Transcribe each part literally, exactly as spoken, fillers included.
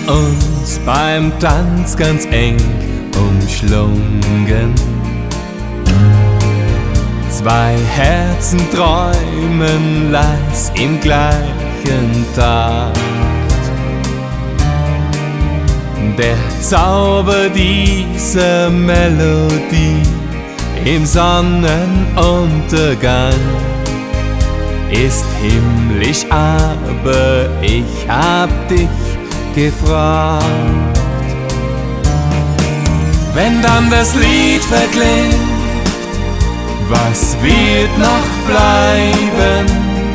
uns beim Tanz ganz eng umschlungen. Zwei Herzen träumen leis im gleichen Takt. Der Zauber dieser Melodie im Sonnenuntergang ist himmlisch, aber ich hab dich gefragt. Wenn dann das Lied verklingt, was wird noch bleiben?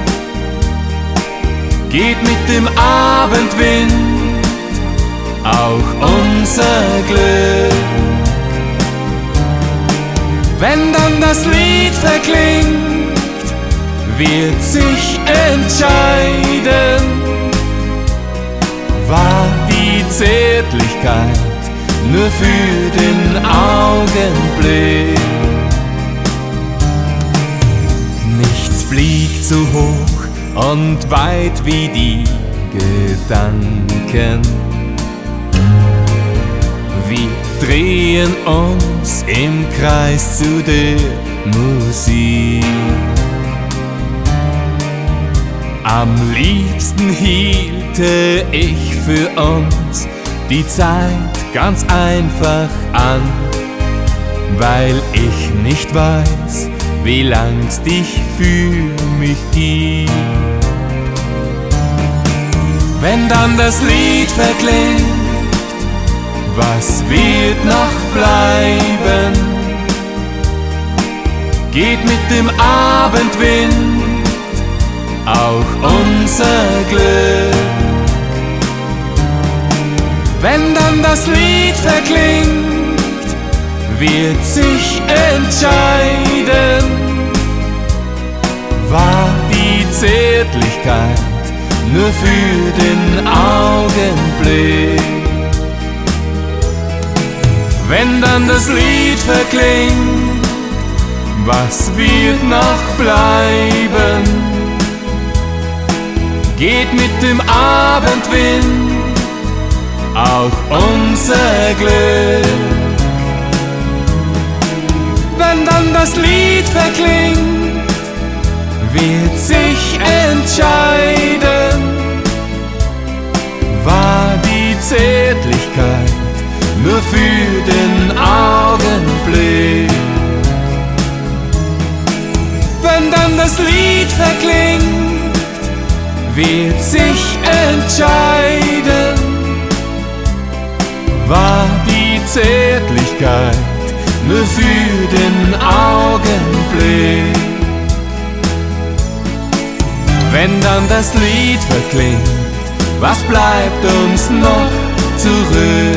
Geht mit dem Abendwind auch unser Glück. Wenn dann das Lied verklingt, wird sich entscheiden, war die Zärtlichkeit nur für den Augenblick. Nichts fliegt so hoch und weit wie die Gedanken. Wir drehen uns im Kreis zu der Musik. Am liebsten hielte ich für uns die Zeit ganz einfach an, weil ich nicht weiß, wie lang's dich für mich gibt. Wenn dann das Lied verklingt, was wird noch bleiben? Geht mit dem Abendwind auch unser Glück. Wenn dann das Lied verklingt, wird sich entscheiden, war die Zärtlichkeit nur für den Augenblick. Wenn dann das Lied verklingt, was wird noch bleiben? Geht mit dem Abendwind auch unser Glück. Wenn dann das Lied verklingt, wird sich entscheiden, war die Zärtlichkeit nur für den Augenblick. Wenn dann das Lied verklingt, wird sich entscheiden, war die Zärtlichkeit nur für den Augenblick. Wenn dann das Lied verklingt, was bleibt uns noch zurück?